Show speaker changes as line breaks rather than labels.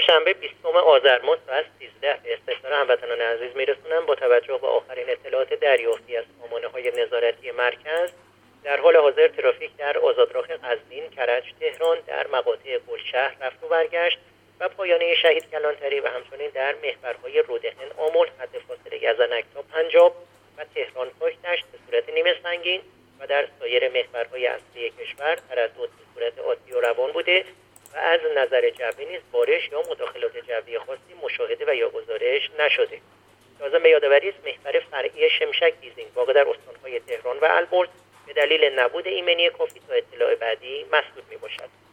دوشنبه 20 آذر ماه ساعت 13 به استفسار هموطنان عزیز میرسونم. با توجه به آخرین اطلاعات دریافتی از سامانه‌های نظارتی مرکز، در حال حاضر ترافیک در آزادراه قزوین، کرج، تهران در مقاطع گلشهر رفت و برگشت و پایانه شهید کلانتری و همچنین در محورهای رودهن، آمل، خط فاصله یزنک تا پنجاب و تهران پشتش به صورت نیمه سنگین و در سایر محورهای اصلی کشور تردد به صورت عادی و روان بوده و از نظر جوی نیز بارش یا مداخلات جوی خاصی مشاهده و یا گزارش نشده. لازم به یادآوری است محور فرعی شمشک دیزینگ واقع در استانهای تهران و البرز به دلیل نبود ایمنی کافی تا اطلاع بعدی مسدود میباشد.